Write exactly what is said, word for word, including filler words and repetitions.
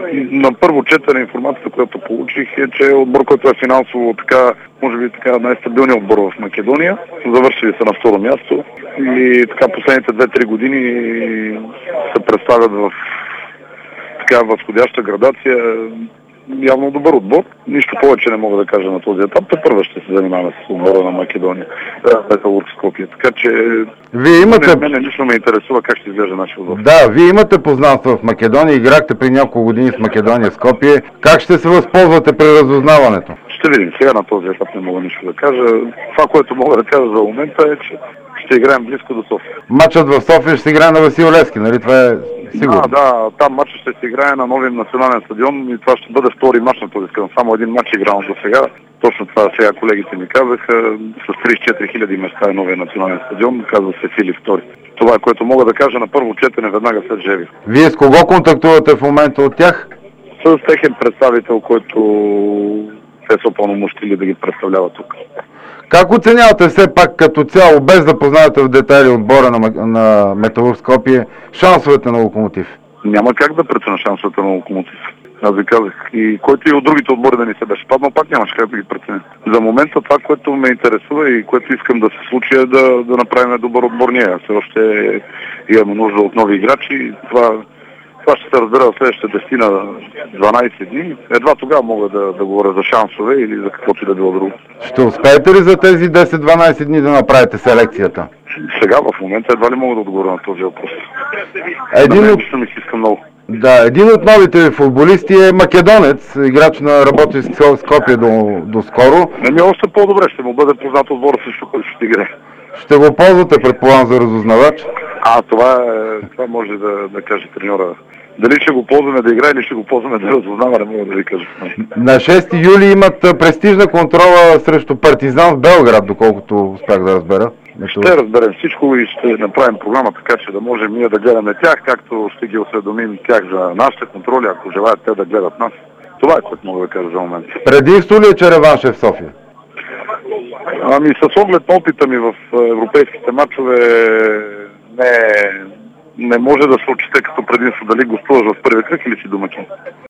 на първо четене информацията, която получих, е, че отбор, който е финансово така, може би така най-стабилният отбор в Македония. Завършили са на второ място и така последните две-три години се представят в така възходяща градация. Явно добър отбор. Нищо повече не мога да кажа на този етап. Те първо ще се занимаваме с отбора на Македония. Металург Скопие. Така че Вие имате... мене лично ме интересува как ще изглежда нашия отбор. Да, вие имате познанство в Македония, играхте при няколко години с Македония Скопие. Как ще се възползвате при разузнаването? Ще видим. Сега на този етап не мога нищо да кажа. Това, което мога да кажа за момента е, че ще играем близко до София. Матчът в София ще се играе на Васил Левски, нали? Това е сигурно. Да, да, там матчът ще се играе на новия национален стадион и това ще бъде втори матч на този стадион. Само един матч играл до сега. Точно това сега колегите ми казаха. С тридесет и четири хиляди места е новия национален стадион. Казва се Филип втори. Това е, което мога да кажа на първо четене веднага след Жеви. Вие с кого контактувате в момента от тях? С техен представител, който те са упълномощили да ги представлява тук. Как оценявате все пак като цяло, без да познавате в детайли отбора на, на Металург Скопие, шансовете на Локомотив? Няма как да преценя шансовете на Локомотив. Аз ви казах. И който и от другите отбори да ни се беше паднал, пак нямаше как да ги преценя. За момента това, което ме интересува и което искам да се случи, е да, да направим добър отбор ние. Все още имаме нужда от нови играчи. Това, това ще се разбера в следващите десет на дванайсет дни. Едва тогава мога да, да говоря за шансове или за каквото и да било друго. Ще успеете ли за тези десет-дванайсет дни да направите селекцията? Сега в момента едва ли мога да отговоря на този въпрос. Един да, от... ми се иска много. Да, един от новите футболисти е македонец, играч на работи в Скопие до, до скоро. Не ми е още по-добре, ще му бъде познат отбора също, който ще играе. Ще го ползвате, предполагам, за разузнавач? А, това, е, това може да, да каже треньора. Дали ще го ползваме да играе или ще го ползваме да разузнава, не мога да ви кажа. На шести юли имат престижна контрола срещу Партизан в Белград, доколкото успях да разбера. Ще разберем всичко и ще направим програма така, че да можем ние да гледаме тях, както ще ги осведомим тях за нашите контроли, ако желаят те да гледат нас. Това е, което мога да кажа за момента. Предимство ли е, че реванш е в София? Ами с оглед на опита ми в европейските матчове не, не може да се отчете като предимство дали гостуваш в първия кръг или си домакин.